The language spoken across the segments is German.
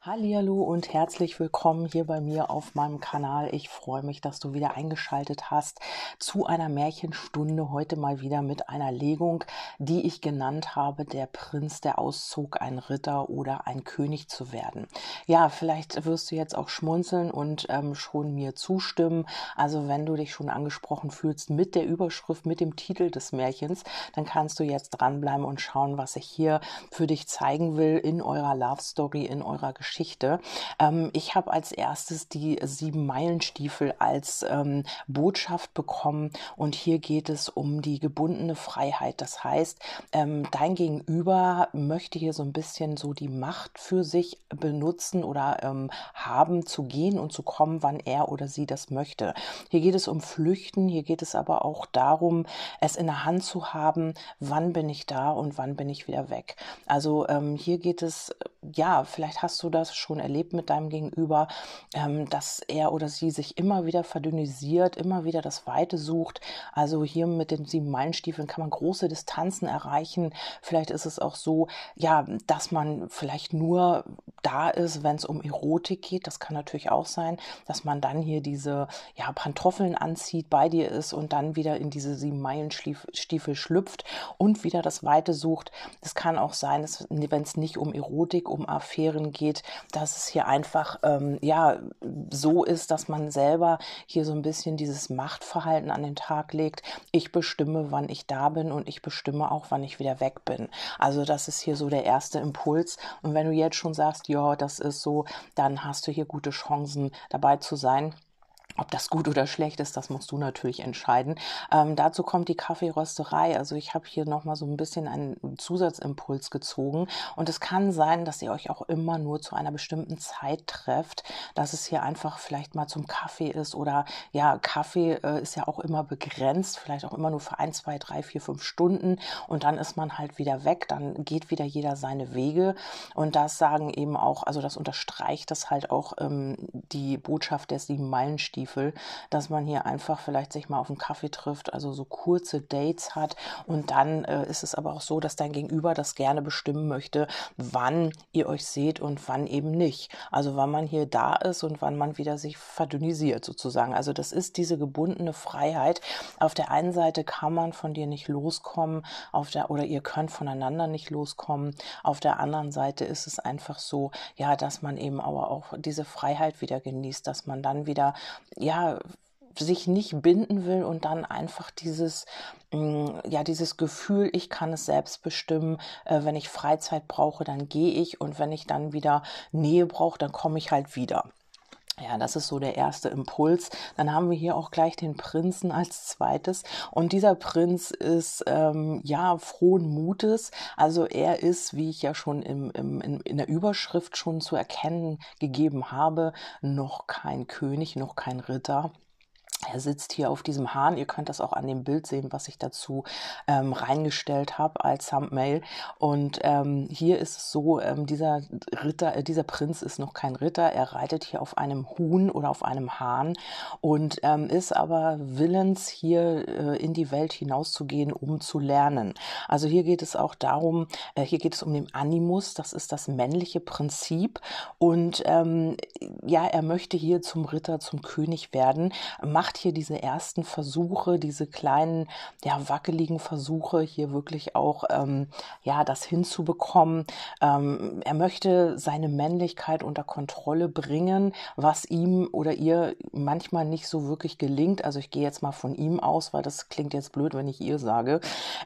Hallihallo und herzlich willkommen hier bei mir auf meinem Kanal. Ich freue mich, dass du wieder eingeschaltet hast zu einer Märchenstunde. Heute mal wieder mit einer Legung, die ich genannt habe: Der Prinz, der auszog, ein Ritter oder ein König zu werden. Ja, vielleicht wirst du jetzt auch schmunzeln und schon mir zustimmen. Also wenn du dich schon angesprochen fühlst mit der Überschrift, mit dem Titel des Märchens, dann kannst du jetzt dranbleiben und schauen, was ich hier für dich zeigen will in eurer Love Story, in eurer Geschichte. Ich habe als erstes die 7-Meilen-Stiefel als Botschaft bekommen, und hier geht es um die gebundene Freiheit. Das heißt, dein Gegenüber möchte hier so ein bisschen so die Macht für sich benutzen oder haben, zu gehen und zu kommen, wann er oder sie das möchte. Hier geht es um Flüchten, hier geht es aber auch darum, es in der Hand zu haben: Wann bin ich da und wann bin ich wieder weg? Also hier geht es, ja, vielleicht hast du das schon erlebt mit deinem Gegenüber, dass er oder sie sich immer wieder verdünnisiert, immer wieder das Weite sucht. Also hier mit den 7-Meilen-Stiefeln kann man große Distanzen erreichen. Vielleicht ist es auch so, ja, dass man vielleicht nur da ist, wenn es um Erotik geht. Das kann natürlich auch sein, dass man dann hier diese, ja, Pantoffeln anzieht, bei dir ist und dann wieder in diese 7-Meilen-Stiefel schlüpft und wieder das Weite sucht. Es kann auch sein, wenn es nicht um Erotik, um Affären geht, dass es hier einfach ja, so ist, dass man selber hier so ein bisschen dieses Machtverhalten an den Tag legt: Ich bestimme, wann ich da bin, und ich bestimme auch, wann ich wieder weg bin. Also das ist hier so der erste Impuls. Und wenn du jetzt schon sagst, ja, das ist so, dann hast du hier gute Chancen, dabei zu sein. Ob das gut oder schlecht ist, das musst du natürlich entscheiden. Dazu kommt die Kaffeerösterei. Also ich habe hier nochmal so ein bisschen einen Zusatzimpuls gezogen. Und es kann sein, dass ihr euch auch immer nur zu einer bestimmten Zeit trefft, dass es hier einfach vielleicht mal zum Kaffee ist. Oder ja, Kaffee ist ja auch immer begrenzt, vielleicht auch immer nur für 1, 2, 3, 4, 5 Stunden. Und dann ist man halt wieder weg, dann geht wieder jeder seine Wege. Und das sagen eben auch, also das unterstreicht das halt auch die Botschaft der 7-Meilen-Stiefel, dass man hier einfach vielleicht sich mal auf einen Kaffee trifft, also so kurze Dates hat. Und dann ist es aber auch so, dass dein Gegenüber das gerne bestimmen möchte, wann ihr euch seht und wann eben nicht. Also wann man hier da ist und wann man wieder sich verdünnisiert sozusagen. Also das ist diese gebundene Freiheit. Auf der einen Seite kann man von dir nicht loskommen, oder ihr könnt voneinander nicht loskommen. Auf der anderen Seite ist es einfach so, ja, dass man eben aber auch diese Freiheit wieder genießt, dass man dann wieder, ja, sich nicht binden will und dann einfach dieses, ja, dieses Gefühl: Ich kann es selbst bestimmen, wenn ich Freizeit brauche, dann gehe ich, und wenn ich dann wieder Nähe brauche, dann komme ich halt wieder. Ja, das ist so der erste Impuls. Dann haben wir hier auch gleich den Prinzen als zweites. Und dieser Prinz ist, ja, frohen Mutes. Also er ist, wie ich ja schon in der Überschrift schon zu erkennen gegeben habe, noch kein König, noch kein Ritter. Er sitzt hier auf diesem Hahn. Ihr könnt das auch an dem Bild sehen, was ich dazu reingestellt habe als Thumbnail. Und hier ist es so, dieser Ritter, dieser Prinz ist noch kein Ritter. Er reitet hier auf einem Huhn oder auf einem Hahn und ist aber willens, hier in die Welt hinauszugehen, um zu lernen. Also hier geht es auch darum, hier geht es um den Animus. Das ist das männliche Prinzip. Und ja, er möchte hier zum Ritter, zum König werden, macht hier diese ersten Versuche, diese kleinen, ja, wackeligen Versuche, hier wirklich auch, ja, das hinzubekommen. Er möchte seine Männlichkeit unter Kontrolle bringen, was ihm oder ihr manchmal nicht so wirklich gelingt. Also ich gehe jetzt mal von ihm aus, weil das klingt jetzt blöd, wenn ich ihr sage.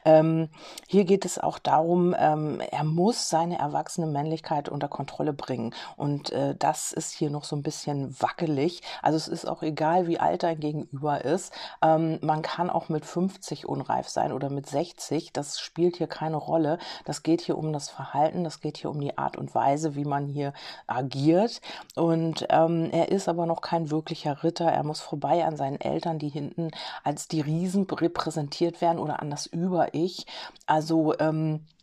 Hier geht es auch darum, er muss seine erwachsene Männlichkeit unter Kontrolle bringen. Und das ist hier noch so ein bisschen wackelig. Also es ist auch egal, wie alt dein Gegenüber ist. Man kann auch mit 50 unreif sein oder mit 60. Das spielt hier keine Rolle. Das geht hier um das Verhalten, das geht hier um die Art und Weise, wie man hier agiert. Und er ist aber noch kein wirklicher Ritter. Er muss vorbei an seinen Eltern, die hinten als die Riesen repräsentiert werden, oder an das Über-Ich. Also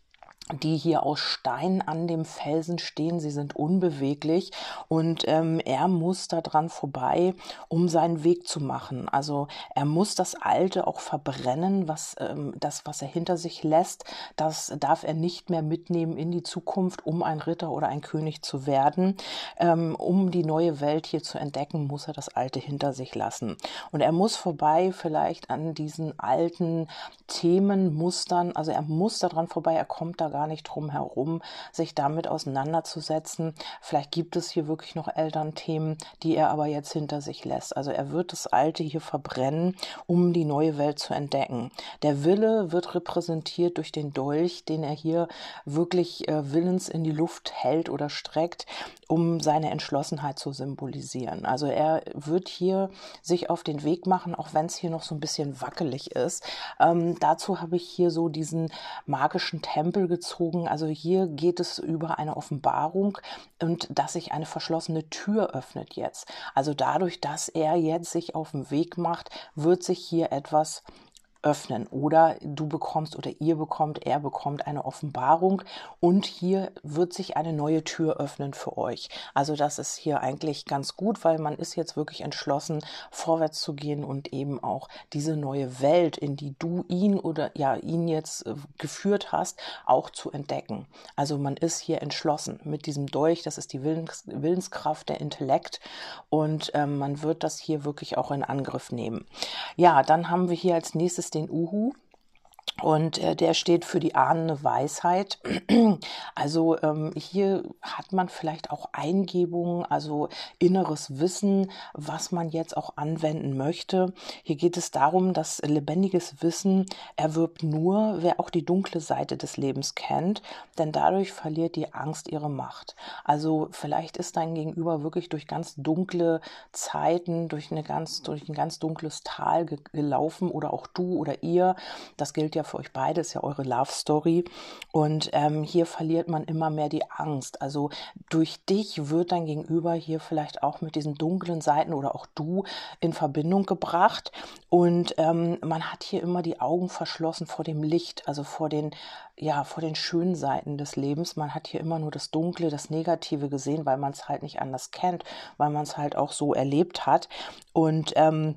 die hier aus Stein an dem Felsen stehen. Sie sind unbeweglich und er muss da dran vorbei, um seinen Weg zu machen. Also er muss das Alte auch verbrennen, was er hinter sich lässt. Das darf er nicht mehr mitnehmen in die Zukunft, um ein Ritter oder ein König zu werden. Um die neue Welt hier zu entdecken, muss er das Alte hinter sich lassen. Und er muss vorbei vielleicht an diesen alten Themen, Mustern, also er muss daran vorbei, er kommt da gar nicht drum herum, sich damit auseinanderzusetzen. Vielleicht gibt es hier wirklich noch Elternthemen, die er aber jetzt hinter sich lässt. Also er wird das Alte hier verbrennen, um die neue Welt zu entdecken. Der Wille wird repräsentiert durch den Dolch, den er hier wirklich willens in die Luft hält oder streckt, um seine Entschlossenheit zu symbolisieren. Also er wird hier sich auf den Weg machen, auch wenn es hier noch so ein bisschen wackelig ist. Dazu habe ich hier so diesen magischen Tempel gezogen. Also hier geht es über eine Offenbarung und dass sich eine verschlossene Tür öffnet jetzt. Also dadurch, dass er jetzt sich auf den Weg macht, wird sich hier etwas öffnen oder du bekommst oder ihr bekommt, er bekommt eine Offenbarung und hier wird sich eine neue Tür öffnen für euch. Also das ist hier eigentlich ganz gut, weil man ist jetzt wirklich entschlossen, vorwärts zu gehen und eben auch diese neue Welt, in die du ihn oder ja ihn jetzt geführt hast, auch zu entdecken. Also man ist hier entschlossen mit diesem Dolch, das ist die Willenskraft, der Intellekt und man wird das hier wirklich auch in Angriff nehmen. Ja, dann haben wir hier als nächstes den Uhu. Und der steht für die ahnende Weisheit. Also hier hat man vielleicht auch Eingebungen, also inneres Wissen, was man jetzt auch anwenden möchte. Hier geht es darum, dass lebendiges Wissen erwirbt nur, wer auch die dunkle Seite des Lebens kennt, denn dadurch verliert die Angst ihre Macht. Also vielleicht ist dein Gegenüber wirklich durch ganz dunkle Zeiten, durch ein ganz dunkles Tal gelaufen oder auch du oder ihr. Das gilt ja für euch beide, ist ja eure Love Story. Und hier verliert man immer mehr die Angst. Also durch dich wird dein Gegenüber hier vielleicht auch mit diesen dunklen Seiten oder auch du in Verbindung gebracht. Und man hat hier immer die Augen verschlossen vor dem Licht, also vor den schönen Seiten des Lebens. Man hat hier immer nur das Dunkle, das Negative gesehen, weil man es halt nicht anders kennt, weil man es halt auch so erlebt hat. Und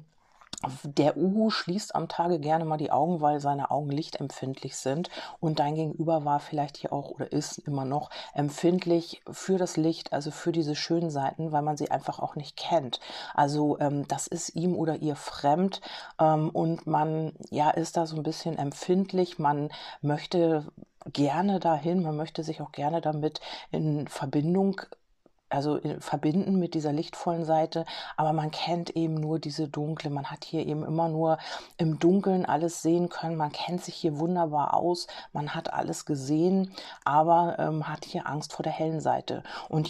der Uhu schließt am Tage gerne mal die Augen, weil seine Augen lichtempfindlich sind und dein Gegenüber war vielleicht hier auch oder ist immer noch empfindlich für das Licht, also für diese schönen Seiten, weil man sie einfach auch nicht kennt. Also das ist ihm oder ihr fremd und man ist da so ein bisschen empfindlich, man möchte gerne dahin, man möchte sich auch gerne damit in Verbindung verbinden mit dieser lichtvollen Seite, aber man kennt eben nur diese dunkle. Man hat hier eben immer nur im Dunkeln alles sehen können. Man kennt sich hier wunderbar aus. Man hat alles gesehen, aber hat hier Angst vor der hellen Seite. Und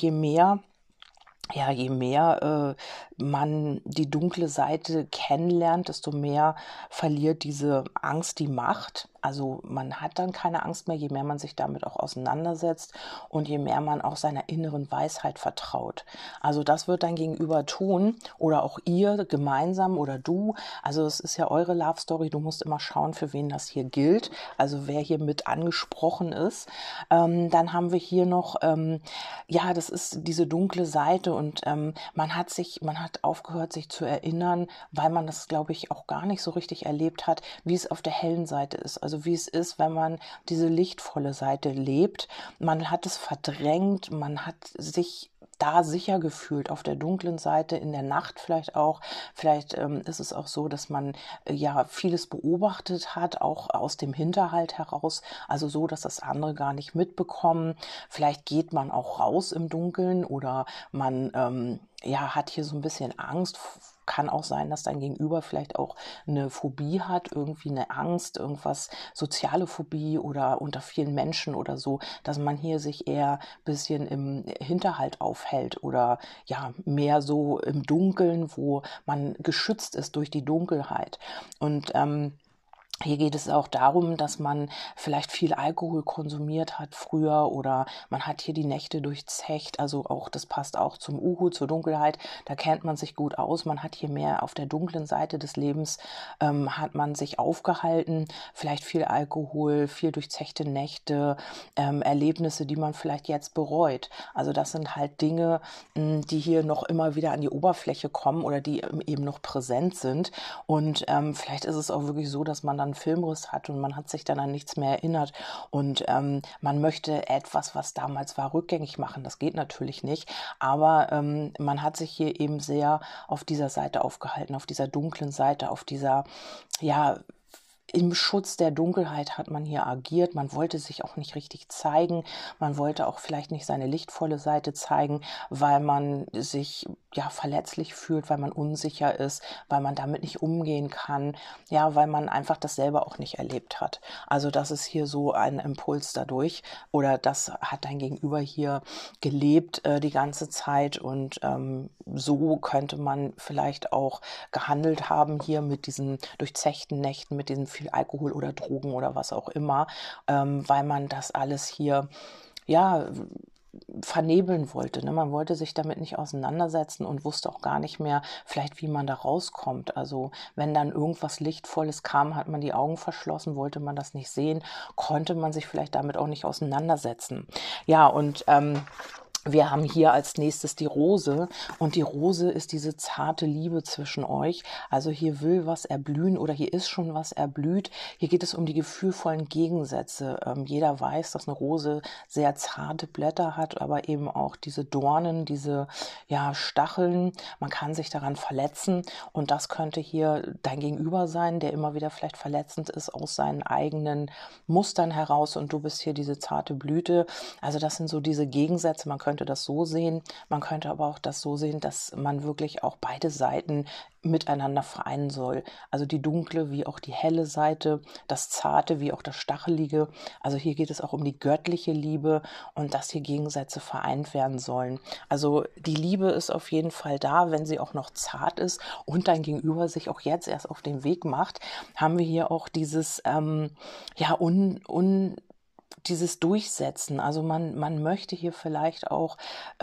je mehr man die dunkle Seite kennenlernt, desto mehr verliert diese Angst die Macht. Also man hat dann keine Angst mehr, je mehr man sich damit auch auseinandersetzt und je mehr man auch seiner inneren Weisheit vertraut. Also das wird dein Gegenüber tun oder auch ihr gemeinsam oder du. Also es ist ja eure Love Story. Du musst immer schauen, für wen das hier gilt. Also wer hier mit angesprochen ist. Dann haben wir hier noch, das ist diese dunkle Seite und man hat aufgehört, sich zu erinnern, weil man das, glaube ich, auch gar nicht so richtig erlebt hat, wie es auf der hellen Seite ist. Also wie es ist, wenn man diese lichtvolle Seite lebt. Man hat es verdrängt, man hat sich da sicher gefühlt, auf der dunklen Seite, in der Nacht vielleicht auch. Vielleicht ist es auch so, dass man vieles beobachtet hat, auch aus dem Hinterhalt heraus, also so, dass das andere gar nicht mitbekommen. Vielleicht geht man auch raus im Dunkeln oder man hat hier so ein bisschen Angst. Kann auch sein, dass dein Gegenüber vielleicht auch eine Phobie hat, irgendwie eine Angst, irgendwas, soziale Phobie oder unter vielen Menschen oder so, dass man hier sich eher ein bisschen im Hinterhalt aufhält oder mehr so im Dunkeln, wo man geschützt ist durch die Dunkelheit. Und Hier geht es auch darum, dass man vielleicht viel Alkohol konsumiert hat früher oder man hat hier die Nächte durchzecht. Also auch, das passt auch zum Uhu, zur Dunkelheit. Da kennt man sich gut aus. Man hat hier mehr auf der dunklen Seite des Lebens, hat man sich aufgehalten. Vielleicht viel Alkohol, viel durchzechte Nächte, Erlebnisse, die man vielleicht jetzt bereut. Also das sind halt Dinge, die hier noch immer wieder an die Oberfläche kommen oder die eben noch präsent sind. Und vielleicht ist es auch wirklich so, dass man dann einen Filmriss hat und man hat sich dann an nichts mehr erinnert. Und man möchte etwas, was damals war, rückgängig machen. Das geht natürlich nicht. Aber man hat sich hier eben sehr auf dieser Seite aufgehalten, auf dieser dunklen Seite, auf dieser, ja, im Schutz der Dunkelheit hat man hier agiert. Man wollte sich auch nicht richtig zeigen. Man wollte auch vielleicht nicht seine lichtvolle Seite zeigen, weil man sich ja verletzlich fühlt, weil man unsicher ist, weil man damit nicht umgehen kann, ja, weil man einfach das selber auch nicht erlebt hat. Also das ist hier so ein Impuls dadurch oder das hat dein Gegenüber hier gelebt die ganze Zeit und so könnte man vielleicht auch gehandelt haben hier mit diesen durchzechten Nächten, mit diesem viel Alkohol oder Drogen oder was auch immer, weil man das alles hier, ja, vernebeln wollte. Ne? Man wollte sich damit nicht auseinandersetzen und wusste auch gar nicht mehr, vielleicht wie man da rauskommt. Also wenn dann irgendwas Lichtvolles kam, hat man die Augen verschlossen, wollte man das nicht sehen, konnte man sich vielleicht damit auch nicht auseinandersetzen. Ja, und wir haben hier als nächstes die Rose und die Rose ist diese zarte Liebe zwischen euch. Also hier will was erblühen oder hier ist schon was erblüht. Hier geht es um die gefühlvollen Gegensätze. Jeder weiß, dass eine Rose sehr zarte Blätter hat, aber eben auch diese Dornen, diese ja, Stacheln. Man kann sich daran verletzen und das könnte hier dein Gegenüber sein, der immer wieder vielleicht verletzend ist aus seinen eigenen Mustern heraus und du bist hier diese zarte Blüte. Also das sind so diese Gegensätze. Man könnte das so sehen, man könnte aber auch das so sehen, dass man wirklich auch beide Seiten miteinander vereinen soll. Also die dunkle wie auch die helle Seite, das zarte wie auch das stachelige. Also hier geht es auch um die göttliche Liebe und dass hier Gegensätze vereint werden sollen. Also die Liebe ist auf jeden Fall da, wenn sie auch noch zart ist und dein Gegenüber sich auch jetzt erst auf den Weg macht, haben wir hier auch dieses ja dieses Durchsetzen. Also man möchte hier vielleicht auch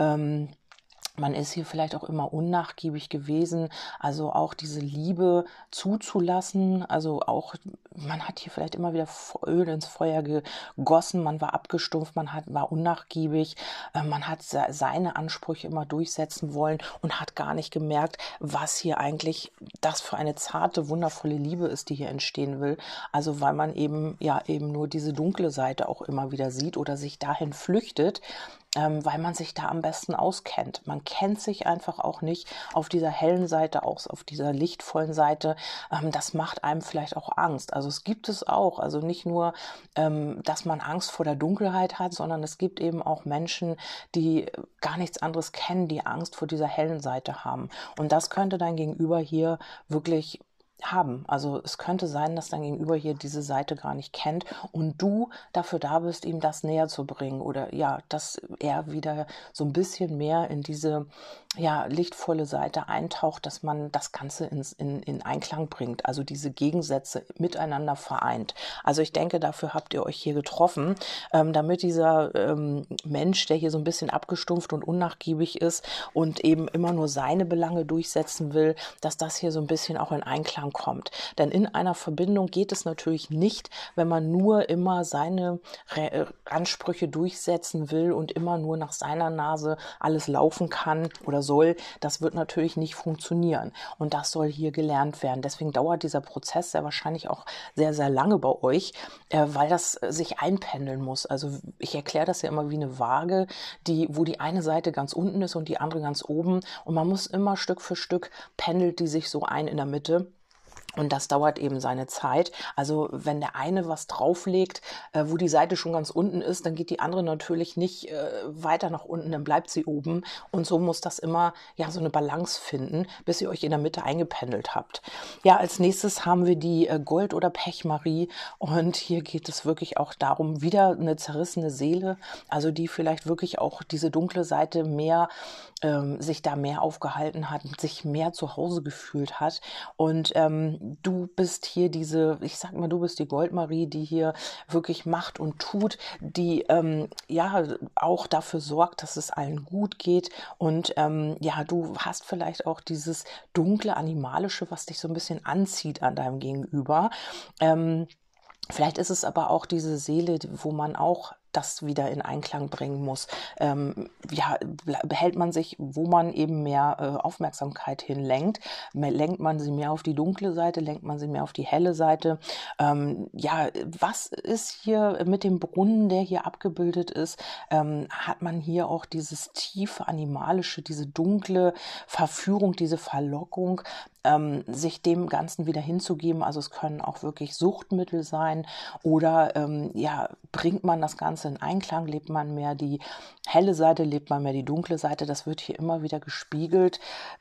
man ist hier vielleicht auch immer unnachgiebig gewesen, also auch diese Liebe zuzulassen, also auch, man hat hier vielleicht immer wieder Öl ins Feuer gegossen, man war abgestumpft, war unnachgiebig, man hat seine Ansprüche immer durchsetzen wollen und hat gar nicht gemerkt, was hier eigentlich das für eine zarte, wundervolle Liebe ist, die hier entstehen will. Also weil man eben, ja, eben nur diese dunkle Seite auch immer wieder sieht oder sich dahin flüchtet, weil man sich da am besten auskennt. Man kennt sich einfach auch nicht auf dieser hellen Seite aus, auf dieser lichtvollen Seite. Das macht einem vielleicht auch Angst. Also es gibt es auch. Also nicht nur, dass man Angst vor der Dunkelheit hat, sondern es gibt eben auch Menschen, die gar nichts anderes kennen, die Angst vor dieser hellen Seite haben. Und das könnte dein Gegenüber hier wirklich haben. Also es könnte sein, dass dein Gegenüber hier diese Seite gar nicht kennt und du dafür da bist, ihm das näher zu bringen oder ja, dass er wieder so ein bisschen mehr in diese ja, lichtvolle Seite eintaucht, dass man das Ganze in Einklang bringt, also diese Gegensätze miteinander vereint. Also ich denke, dafür habt ihr euch hier getroffen, damit dieser Mensch, der hier so ein bisschen abgestumpft und unnachgiebig ist und eben immer nur seine Belange durchsetzen will, dass das hier so ein bisschen auch in Einklang kommt. Denn in einer Verbindung geht es natürlich nicht, wenn man nur immer seine Ansprüche durchsetzen will und immer nur nach seiner Nase alles laufen kann oder soll. Das wird natürlich nicht funktionieren. Und das soll hier gelernt werden. Deswegen dauert dieser Prozess sehr wahrscheinlich auch sehr, sehr lange bei euch, weil das sich einpendeln muss. Also ich erkläre das ja immer wie eine Waage, wo die eine Seite ganz unten ist und die andere ganz oben. Und man muss immer Stück für Stück pendelt die sich so ein in der Mitte. Und das dauert eben seine Zeit. Also wenn der eine was drauflegt, wo die Seite schon ganz unten ist, dann geht die andere natürlich nicht weiter nach unten, dann bleibt sie oben. Und so muss das immer ja so eine Balance finden, bis ihr euch in der Mitte eingependelt habt. Ja, als nächstes haben wir die Gold- oder Pechmarie. Und hier geht es wirklich auch darum, wieder eine zerrissene Seele, also die vielleicht wirklich auch diese dunkle Seite mehr sich da mehr aufgehalten hat, sich mehr zu Hause gefühlt hat und Du bist hier ich sag mal, du bist die Goldmarie, die hier wirklich macht und tut, die ja auch dafür sorgt, dass es allen gut geht. Und ja, du hast vielleicht auch dieses dunkle Animalische, was dich so ein bisschen anzieht an deinem Gegenüber. Ähm, Vielleicht ist es aber auch diese Seele, wo man auch das wieder in Einklang bringen muss. Ja, behält man sich, wo man eben mehr Aufmerksamkeit hinlenkt, lenkt man sie mehr auf die dunkle Seite, lenkt man sie mehr auf die helle Seite. Ja, was ist hier mit dem Brunnen, der hier abgebildet ist? Hat man hier auch dieses tiefe Animalische, diese dunkle Verführung, diese Verlockung, sich dem Ganzen wieder hinzugeben? Also es können auch wirklich Suchtmittel sein oder ja, bringt man das Ganze in Einklang, lebt man mehr die helle Seite, lebt man mehr die dunkle Seite? Das wird hier immer wieder gespiegelt,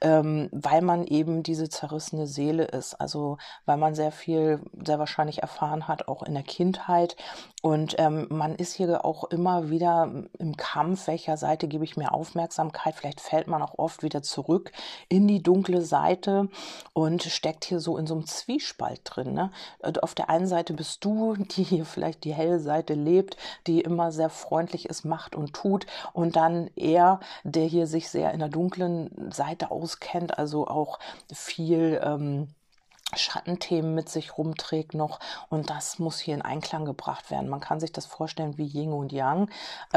weil man eben diese zerrissene Seele ist. Also weil man sehr viel, sehr wahrscheinlich erfahren hat, auch in der Kindheit. Und man ist hier auch immer wieder im Kampf, welcher Seite gebe ich mehr Aufmerksamkeit. Vielleicht fällt man auch oft wieder zurück in die dunkle Seite und steckt hier so in so einem Zwiespalt drin, ne? Auf der einen Seite bist du, die hier vielleicht die helle Seite lebt, die immer sehr freundlich ist, macht und tut, und dann er, der hier sich sehr in der dunklen Seite auskennt, also auch viel Schattenthemen mit sich rumträgt noch, und das muss hier in Einklang gebracht werden. Man kann sich das vorstellen wie Yin und Yang,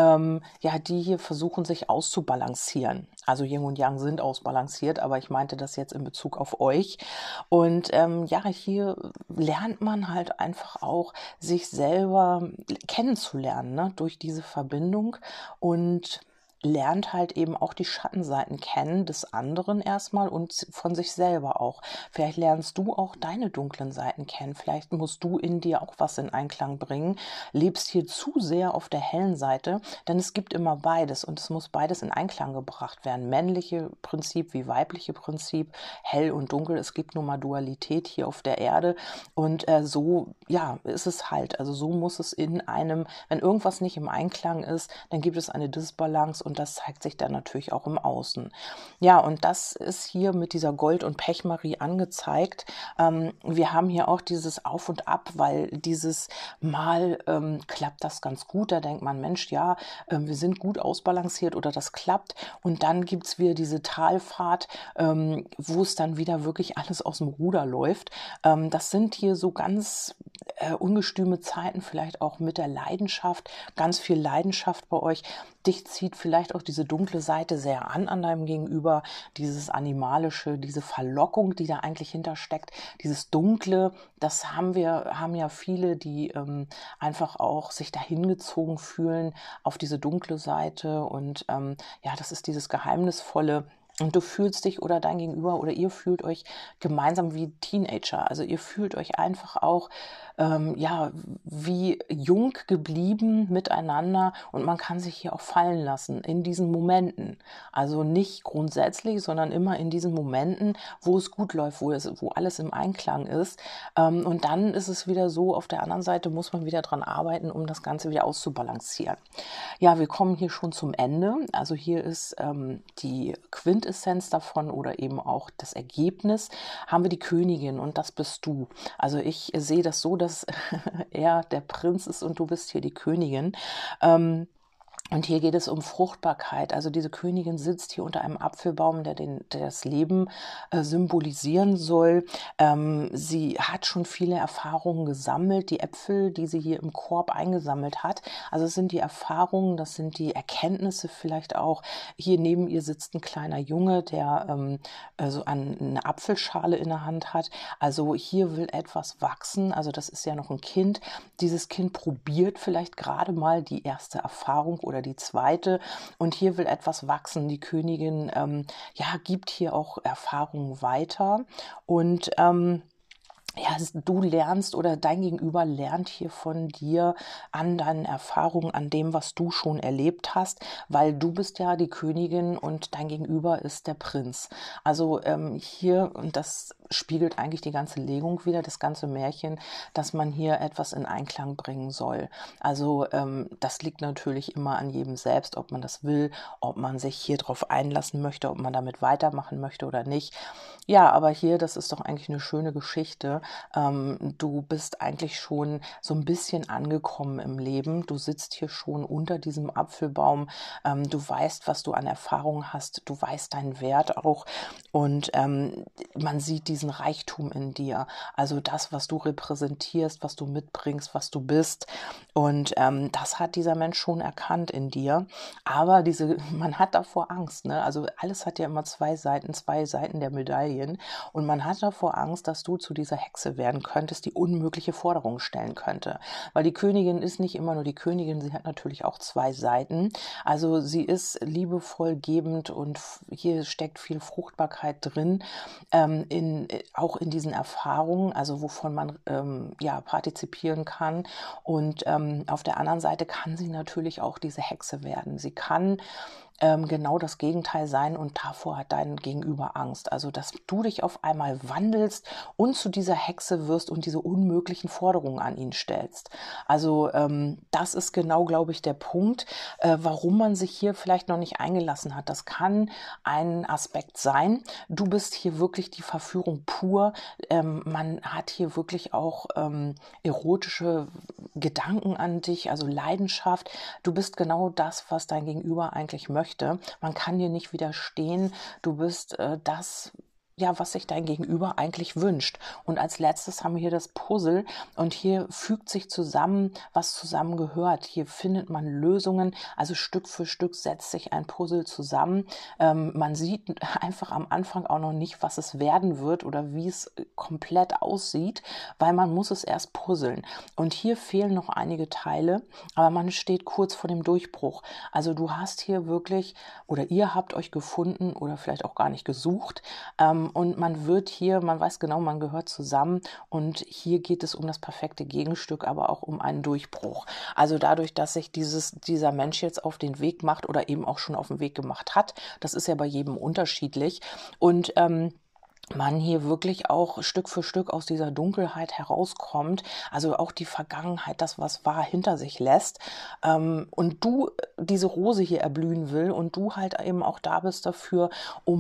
ja, die hier versuchen, sich auszubalancieren. Also Yin und Yang sind ausbalanciert, aber ich meinte das jetzt in Bezug auf euch. Und ja, hier lernt man halt einfach auch, sich selber kennenzulernen, ne, durch diese Verbindung, und lernt halt eben auch die Schattenseiten kennen des anderen erstmal und von sich selber auch. Vielleicht lernst du auch deine dunklen Seiten kennen. Vielleicht musst du in dir auch was in Einklang bringen. Lebst hier zu sehr auf der hellen Seite, denn es gibt immer beides und es muss beides in Einklang gebracht werden. Männliche Prinzip wie weibliche Prinzip, hell und dunkel. Es gibt nun mal Dualität hier auf der Erde, und so, ja, ist es halt. Also so muss es in einem, wenn irgendwas nicht im Einklang ist, dann gibt es eine Disbalance, und das zeigt sich dann natürlich auch im Außen. Ja, und das ist hier mit dieser Gold- und Pechmarie angezeigt. Wir haben hier auch dieses Auf und Ab, weil dieses Mal klappt das ganz gut. Da denkt man, Mensch, ja, wir sind gut ausbalanciert oder das klappt. Und dann gibt es wieder diese Talfahrt, wo es dann wieder wirklich alles aus dem Ruder läuft. Das sind hier so ganz ungestüme Zeiten, vielleicht auch mit der Leidenschaft, ganz viel Leidenschaft bei euch. Dich zieht vielleicht auch diese dunkle Seite sehr an deinem Gegenüber, dieses Animalische, diese Verlockung, die da eigentlich hintersteckt, dieses Dunkle, das haben ja viele, die einfach auch sich dahin gezogen fühlen auf diese dunkle Seite, und ja, das ist dieses Geheimnisvolle. Und du fühlst dich oder dein Gegenüber oder ihr fühlt euch gemeinsam wie Teenager. Also ihr fühlt euch einfach auch ja, wie jung geblieben miteinander, und man kann sich hier auch fallen lassen in diesen Momenten. Also nicht grundsätzlich, sondern immer in diesen Momenten, wo es gut läuft, wo alles im Einklang ist. Und dann ist es wieder so, auf der anderen Seite muss man wieder dran arbeiten, um das Ganze wieder auszubalancieren. Ja, wir kommen hier schon zum Ende. Also hier ist die Quintessenz davon oder eben auch das Ergebnis. Haben wir die Königin, und das bist du. Also ich sehe das so, dass er der Prinz ist und du bist hier die Königin. Und hier geht es um Fruchtbarkeit. Also diese Königin sitzt hier unter einem Apfelbaum, der das Leben symbolisieren soll. Sie hat schon viele Erfahrungen gesammelt, die Äpfel, die sie hier im Korb eingesammelt hat. Also es sind die Erfahrungen, das sind die Erkenntnisse vielleicht auch. Hier neben ihr sitzt ein kleiner Junge, der so eine Apfelschale in der Hand hat. Also hier will etwas wachsen. Also das ist ja noch ein Kind. Dieses Kind probiert vielleicht gerade mal die erste Erfahrung oder die zweite, und hier will etwas wachsen. Die Königin ja, gibt hier auch Erfahrungen weiter, und ja, du lernst oder dein Gegenüber lernt hier von dir, an deinen Erfahrungen, an dem, was du schon erlebt hast, weil du bist ja die Königin und dein Gegenüber ist der Prinz. Also hier, und das spiegelt eigentlich die ganze Legung wieder, das ganze Märchen, dass man hier etwas in Einklang bringen soll. Also das liegt natürlich immer an jedem selbst, ob man das will, ob man sich hier drauf einlassen möchte, ob man damit weitermachen möchte oder nicht. Ja, aber hier, das ist doch eigentlich eine schöne Geschichte. Du bist eigentlich schon so ein bisschen angekommen im Leben. Du sitzt hier schon unter diesem Apfelbaum. Du weißt, was du an Erfahrung hast. Du weißt deinen Wert auch. Und man sieht diesen Reichtum in dir. Also das, was du repräsentierst, was du mitbringst, was du bist. Und das hat dieser Mensch schon erkannt in dir. Aber man hat davor Angst, ne? Also alles hat ja immer zwei Seiten der Medaillen. Und man hat davor Angst, dass du zu dieser Hexe werden könntest, die unmögliche Forderungen stellen könnte. Weil die Königin ist nicht immer nur die Königin, sie hat natürlich auch zwei Seiten. Also sie ist liebevoll gebend und hier steckt viel Fruchtbarkeit drin, auch in diesen Erfahrungen, also wovon man ja partizipieren kann. Und auf der anderen Seite kann sie natürlich auch diese Hexe werden. Sie kann genau das Gegenteil sein und davor hat dein Gegenüber Angst. Also, dass du dich auf einmal wandelst und zu dieser Hexe wirst und diese unmöglichen Forderungen an ihn stellst. Also, das ist genau, glaube ich, der Punkt, warum man sich hier vielleicht noch nicht eingelassen hat. Das kann ein Aspekt sein. Du bist hier wirklich die Verführung pur. Man hat hier wirklich auch erotische Gedanken an dich, also Leidenschaft. Du bist genau das, was dein Gegenüber eigentlich möchte. Man kann dir nicht widerstehen. Du bist das, ja, was sich dein Gegenüber eigentlich wünscht. Und als letztes haben wir hier das Puzzle und hier fügt sich zusammen, was zusammengehört. Hier findet man Lösungen, also Stück für Stück setzt sich ein Puzzle zusammen. Man sieht einfach am Anfang auch noch nicht, was es werden wird oder wie es komplett aussieht, weil man muss es erst puzzeln. Und hier fehlen noch einige Teile, aber man steht kurz vor dem Durchbruch. Also du hast hier wirklich, oder ihr habt euch gefunden oder vielleicht auch gar nicht gesucht, und man wird hier, man weiß genau, man gehört zusammen und hier geht es um das perfekte Gegenstück, aber auch um einen Durchbruch. Also dadurch, dass sich dieser Mensch jetzt auf den Weg macht oder eben auch schon auf den Weg gemacht hat, das ist ja bei jedem unterschiedlich und man hier wirklich auch Stück für Stück aus dieser Dunkelheit herauskommt, also auch die Vergangenheit, das, was war, hinter sich lässt, und du diese Rose hier erblühen will und du halt eben auch da bist dafür,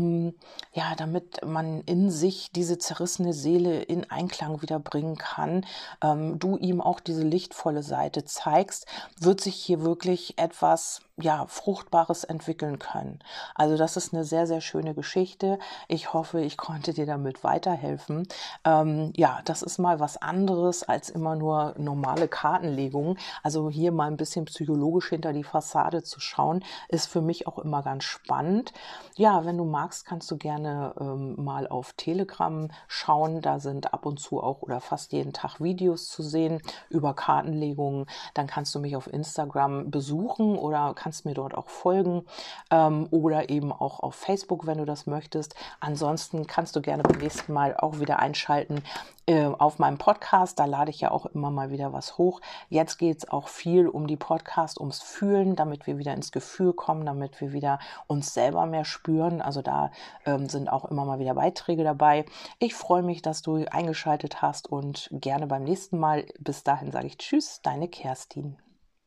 ja, damit man in sich diese zerrissene Seele in Einklang wieder bringen kann, du ihm auch diese lichtvolle Seite zeigst, wird sich hier wirklich etwas, ja, Fruchtbares entwickeln können. Also das ist eine sehr, sehr schöne Geschichte. Ich hoffe, ich konnte dir damit weiterhelfen. Ja, das ist mal was anderes als immer nur normale Kartenlegung. Also hier mal ein bisschen psychologisch hinter die Fassade zu schauen, ist für mich auch immer ganz spannend. Ja, wenn du magst, kannst du gerne mal auf Telegram schauen. Da sind ab und zu auch oder fast jeden Tag Videos zu sehen über Kartenlegungen. Dann kannst du mich auf Instagram besuchen oder kannst mir dort auch folgen, oder eben auch auf Facebook, wenn du das möchtest. Ansonsten kannst du gerne beim nächsten Mal auch wieder einschalten auf meinem Podcast. Da lade ich ja auch immer mal wieder was hoch. Jetzt geht es auch viel um die Podcast, ums Fühlen, damit wir wieder ins Gefühl kommen, damit wir wieder uns selber mehr spüren. Also da sind auch immer mal wieder Beiträge dabei. Ich freue mich, dass du eingeschaltet hast und gerne beim nächsten Mal. Bis dahin sage ich Tschüss, deine Kerstin.